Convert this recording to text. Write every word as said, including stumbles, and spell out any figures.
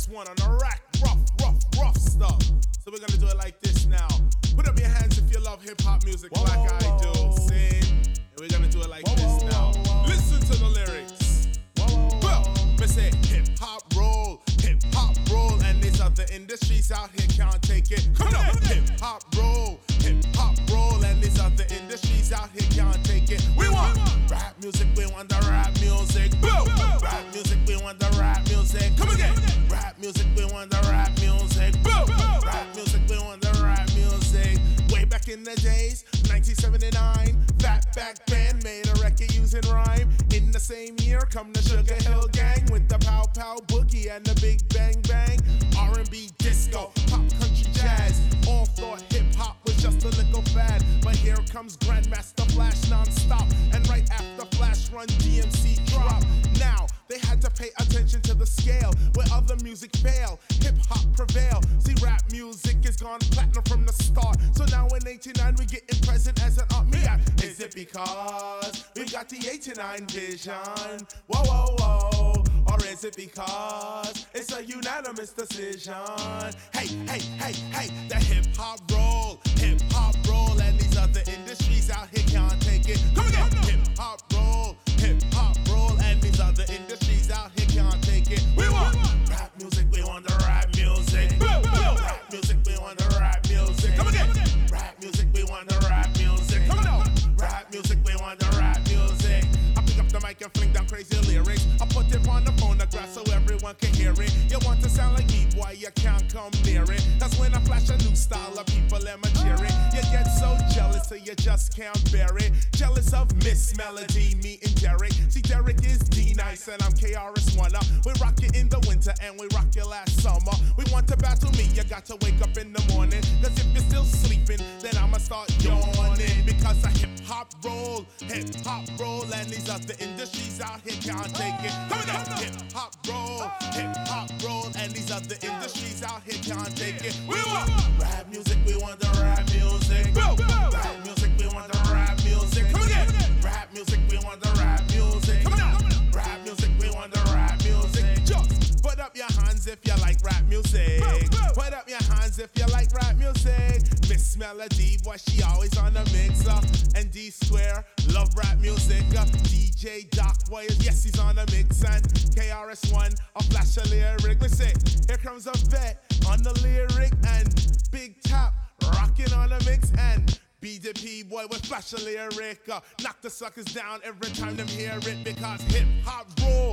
S one on the rack, rough, rough, rough stuff. So we're gonna do it like this now. Put up your hands if you love hip-hop music whoa, like whoa, I do. Whoa. Sing. And we're gonna do it like whoa, this whoa, now. Whoa, whoa. Listen to the lyrics. Whoa, whoa, well, we say hip-hop roll, hip-hop roll, and these other industries out here can't take it. Come on, hip-hop roll, hip-hop roll, and these other industries out here can't take it. We want rap music, we want the rap music. Boom! Rap music, we want the rap music. Come again. Rap music, we want the rap music. Boom! Rap music, we want the rap music. Way back in the days, nineteen seventy-nine, Fatback Band made a record using rhyme. In the same year, come the Sugar Hill Gang with the Pow Pow Boogie and the Big Bang Bang. R and B, disco, pop, country, jazz. All thought hip-hop was just a little fad, but here comes Grandmaster Flash non-stop. And right after Flash Run, D M C drop. Now, they had to pay attention to the scale. Where other music fail, hip-hop prevail. See, rap music is gone platinum from the start. So now in eighty-nine, we getting present as an art. Me, is it because we got the eighty-nine vision? Whoa, whoa, whoa. Or is it because it's a unanimous decision? Hey, hey, hey, hey, the hip-hop roll, hip-hop roll, and these other industries out here can't take it. Come again, hip-hop roll, hip-hop roll, and these other industries out here can't take it. We want rap music, we want the rap music. Rap music, we want the rap music. Come again, rap music, we want the rap music. Come on, rap music, we want the rap music. I pick up the mic and fling down crazy lyrics. I put it on the phonograph so everyone can hear it. You want to sound like me, boy, you can't come near it. That's when I flash a new style of people and my cheering. You get so jealous so you just can't bear it. Jealous of Miss Melody, me and Derek. See, Derek is D-Nice and I'm K R S One. We rock you in the winter and we rock you last summer. We want to battle me, you got to wake up in the morning. Cause if you're still sleeping, then I'ma start yawning. Because I hip-hop roll, hip-hop roll, and these other industries out here can't take it. Come on, hip-hop roll, hip-hop roll, and these other industries out here can't take it. We want rap music, we want the rap music. Rap music, we want the rap music. Come again. Rap music, we want the rap music. Come on. Rap music, we want the rap music. Just put up your hands if you like rap music. Put up your hands if you like rap music. Miss Melody, boy, she always on the mixer. And D Square, love rap music. D J Doc, boy, yes, he's on the mix. And K R S One, a flash a lyric. We say, here comes a vet on the lyric. And Big Tap, rocking on the mix. And B D P, boy, with flash a lyric. Uh, knock the suckers down every time them hear it. Because hip-hop roll.